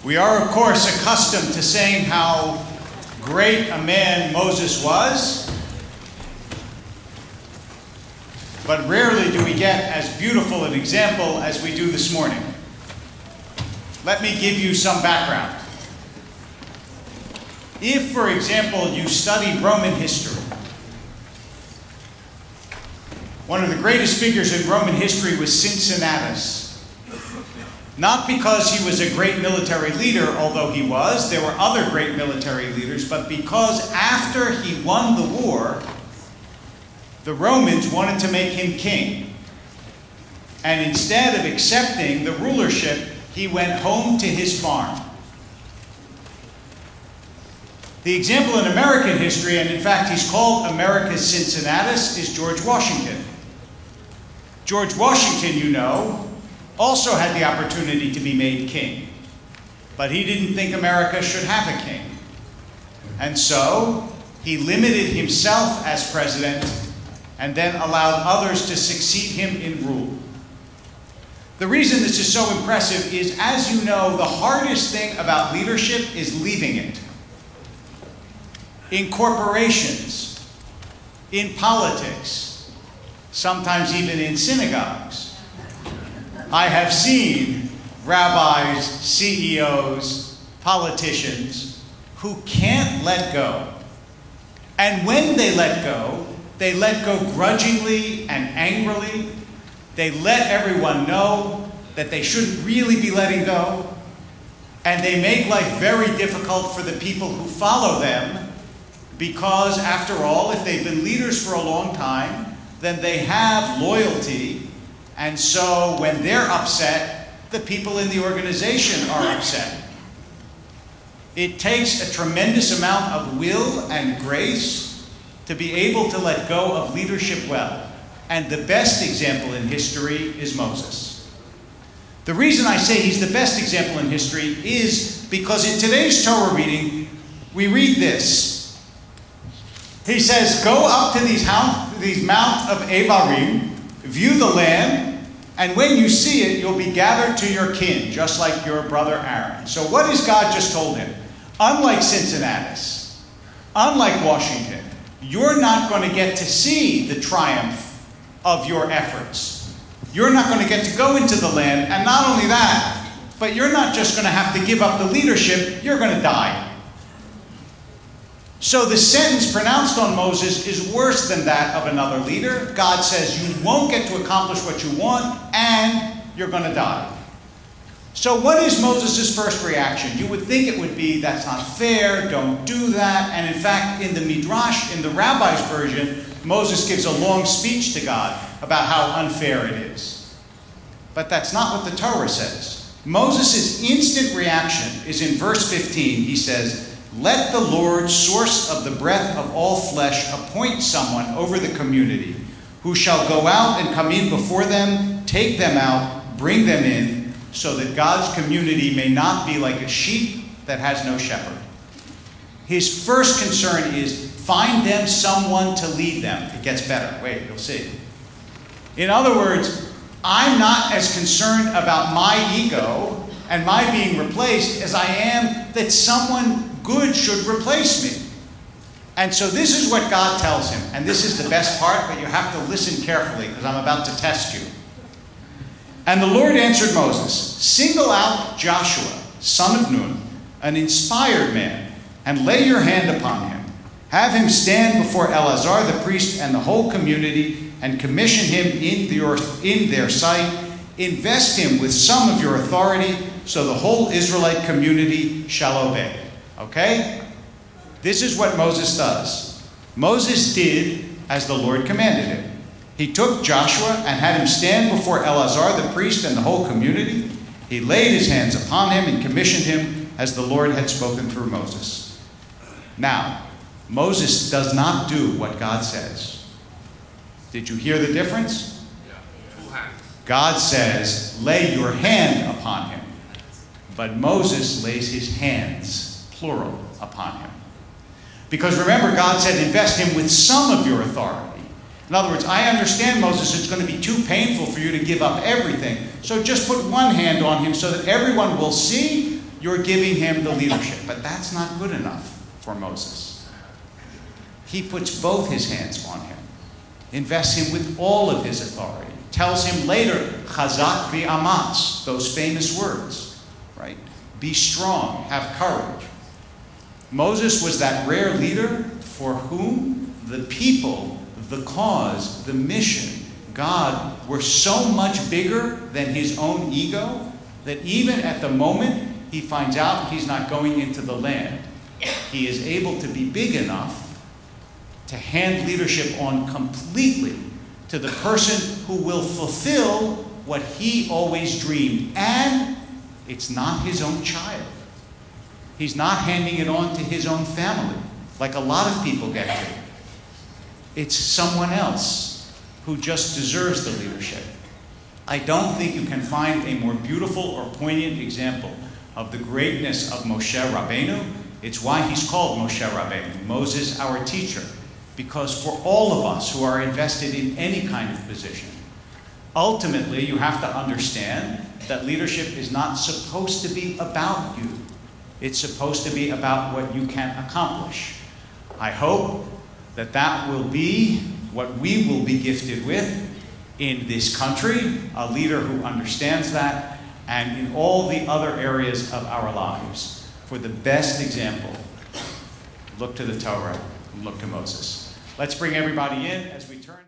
We are, of course, accustomed to saying how great a man Moses was, but rarely do we get as beautiful an example as we do this morning. Let me give you some background. If, for example, you study Roman history, one of the greatest figures in Roman history was Cincinnatus. Not because he was a great military leader, although he was. There were other great military leaders, but because after he won the war, the Romans wanted to make him king. And instead of accepting the rulership, he went home to his farm. The example in American history, and in fact he's called America's Cincinnatus, is George Washington. George Washington, you know, also had the opportunity to be made king. But he didn't think America should have a king. And so he limited himself as president and then allowed others to succeed him in rule. The reason this is so impressive is, as you know, the hardest thing about leadership is leaving it. In corporations, in politics, sometimes even in synagogues, I have seen rabbis, CEOs, politicians who can't let go. And when they let go grudgingly and angrily. They let everyone know that they shouldn't really be letting go. And they make life very difficult for the people who follow them because, after all, if they've been leaders for a long time, then they have loyalty. And so when they're upset, the people in the organization are upset. It takes a tremendous amount of will and grace to be able to let go of leadership well. And the best example in history is Moses. The reason I say he's the best example in history is because in today's Torah reading, we read this. He says, go up to these Mount of Abarim, view the land, and when you see it, you'll be gathered to your kin, just like your brother Aaron. So what has God just told him? Unlike Cincinnatus, unlike Washington, you're not going to get to see the triumph of your efforts. You're not going to get to go into the land, and not only that, but you're not just going to have to give up the leadership, you're going to die. So the sentence pronounced on Moses is worse than that of another leader. God says you won't get to accomplish what you want, and you're going to die. So what is Moses' first reaction? You would think it would be, that's not fair, don't do that. And in fact, in the Midrash, in the rabbi's version, Moses gives a long speech to God about how unfair it is. But that's not what the Torah says. Moses' instant reaction is in verse 15. He says, let the Lord, source of the breath of all flesh, appoint someone over the community who shall go out and come in before them, take them out, bring them in, so that God's community may not be like a sheep that has no shepherd. His first concern is find them someone to lead them. It gets better. Wait, you'll see. In other words, I'm not as concerned about my ego and my being replaced as I am that someone good should replace me. And so this is what God tells him. And this is the best part, but you have to listen carefully because I'm about to test you. And the Lord answered Moses, single out Joshua, son of Nun, an inspired man, and lay your hand upon him. Have him stand before Eleazar the priest and the whole community, and commission him in their sight. Invest him with some of your authority, so the whole Israelite community shall obey. Okay? This is what Moses does. Moses did as the Lord commanded him. He took Joshua and had him stand before Eleazar the priest and the whole community. He laid his hands upon him and commissioned him as the Lord had spoken through Moses. Now, Moses does not do what God says. Did you hear the difference? God says, lay your hand upon him. But Moses lays his hands, plural, upon him. Because remember, God said, invest him with some of your authority. In other words, I understand, Moses, it's going to be too painful for you to give up everything. So just put one hand on him so that everyone will see you're giving him the leadership. But that's not good enough for Moses. He puts both his hands on him, invests him with all of his authority, tells him later, chazak v'amatz, those famous words, right? Be strong, have courage. Moses was that rare leader for whom the people, the cause, the mission, God were so much bigger than his own ego that even at the moment he finds out he's not going into the land, he is able to be big enough to hand leadership on completely to the person who will fulfill what he always dreamed. And it's not his own child. He's not handing it on to his own family, like a lot of people get to. It's someone else who just deserves the leadership. I don't think you can find a more beautiful or poignant example of the greatness of Moshe Rabbeinu. It's why he's called Moshe Rabbeinu, Moses, our teacher. Because for all of us who are invested in any kind of position, ultimately you have to understand that leadership is not supposed to be about you. It's supposed to be about what you can accomplish. I hope that that will be what we will be gifted with in this country, a leader who understands that, and in all the other areas of our lives. For the best example, look to the Torah, and look to Moses. Let's bring everybody in as we turn.